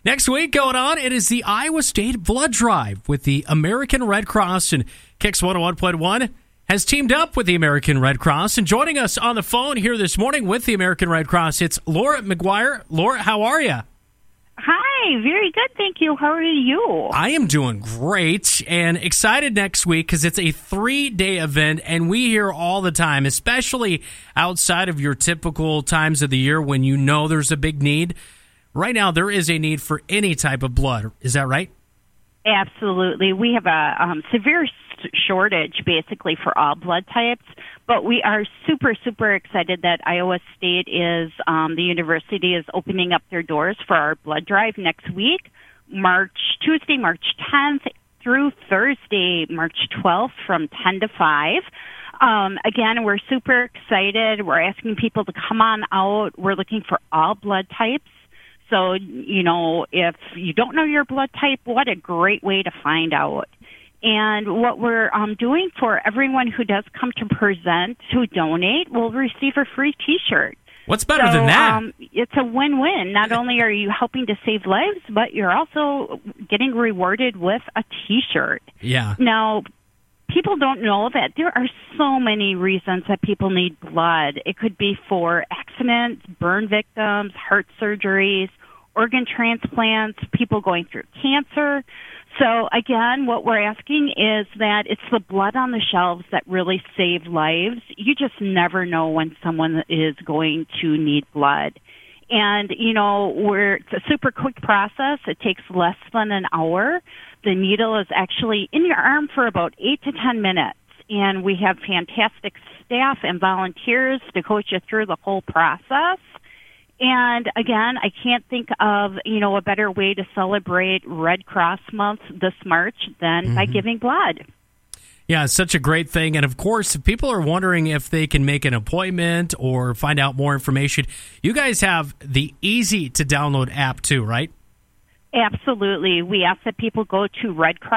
Next week going on, it is the Iowa State Blood Drive with the American Red Cross, and Kicks 101.1 has teamed up with the American Red Cross. And joining us on the phone here this morning with the American Red Cross, it's Laura McGuire. Laura, how are you? Hi, very good, thank you. How are you? I am doing great and excited next week because it's a 3-day event, and we hear all the time, especially outside of your typical times of the year when you know there's a big need. Right now, there is a need for any type of blood. Is that right? Absolutely. We have a severe shortage, basically, for all blood types. But we are super, super excited that Iowa State the university is opening up their doors for our blood drive next week, Tuesday, March 10th through Thursday, March 12th from 10 to 5. Again, we're super excited. We're asking people to come on out. We're looking for all blood types. So, if you don't know your blood type, what a great way to find out. And what we're doing for everyone who does come to present, who donate, will receive a free T-shirt. What's better than that? It's a win-win. Not only are you helping to save lives, but you're also getting rewarded with a T-shirt. Yeah. Now, people don't know that there are so many reasons that people need blood. It could be for accidents, burn victims, heart surgeries, organ transplants, people going through cancer. So, again, what we're asking is that it's the blood on the shelves that really save lives. You just never know when someone is going to need blood. And, it's a super quick process. It takes less than an hour. The needle is actually in your arm for about 8 to 10 minutes. And we have fantastic staff and volunteers to coach you through the whole process. And again, I can't think of, a better way to celebrate Red Cross Month this March than by giving blood. Yeah, it's such a great thing. And of course, if people are wondering if they can make an appointment or find out more information, you guys have the easy to download app too, right? Absolutely. We ask that people go to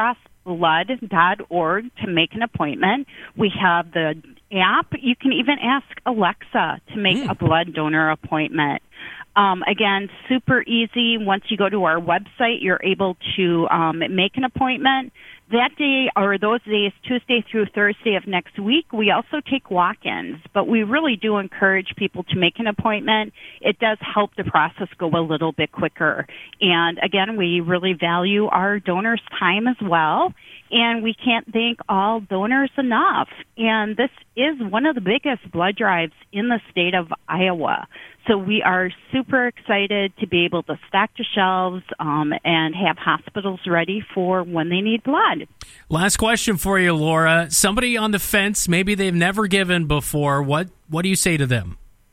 redcrossblood.org to make an appointment. We have the app. You can even ask Alexa to make a blood donor appointment. Again, super easy. Once you go to our website, you're able to make an appointment. That day, or those days, Tuesday through Thursday of next week, we also take walk-ins, but we really do encourage people to make an appointment. It does help the process go a little bit quicker. And again, we really value our donors' time as well, and we can't thank all donors enough. And this is one of the biggest blood drives in the state of Iowa. So we are super excited to be able to stock the shelves and have hospitals ready for when they need blood. Last question for you, Laura. Somebody on the fence, maybe they've never given before. What do you say to them?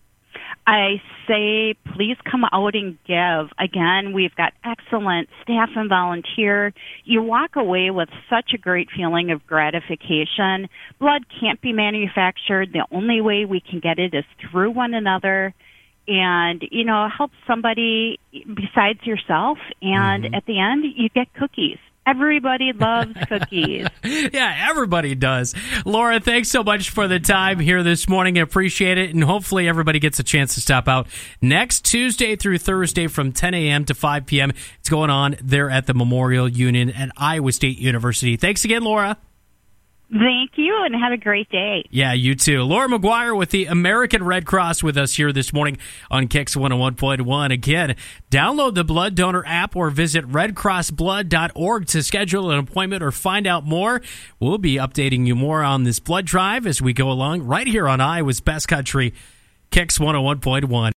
I say, please come out and give. Again, we've got excellent staff and volunteer. You walk away with such a great feeling of gratification. Blood can't be manufactured. The only way we can get it is through one another. And, help somebody besides yourself. And at the end, you get cookies. Everybody loves cookies. Yeah, everybody does. Laura, thanks so much for the time here this morning. I appreciate it. And hopefully everybody gets a chance to stop out next Tuesday through Thursday from 10 a.m. to 5 p.m. It's going on there at the Memorial Union at Iowa State University. Thanks again, Laura. Thank you, and have a great day. Yeah, you too. Laura McGuire with the American Red Cross with us here this morning on Kicks 101.1. Again, download the Blood Donor app or visit redcrossblood.org to schedule an appointment or find out more. We'll be updating you more on this blood drive as we go along right here on Iowa's Best Country, Kicks 101.1.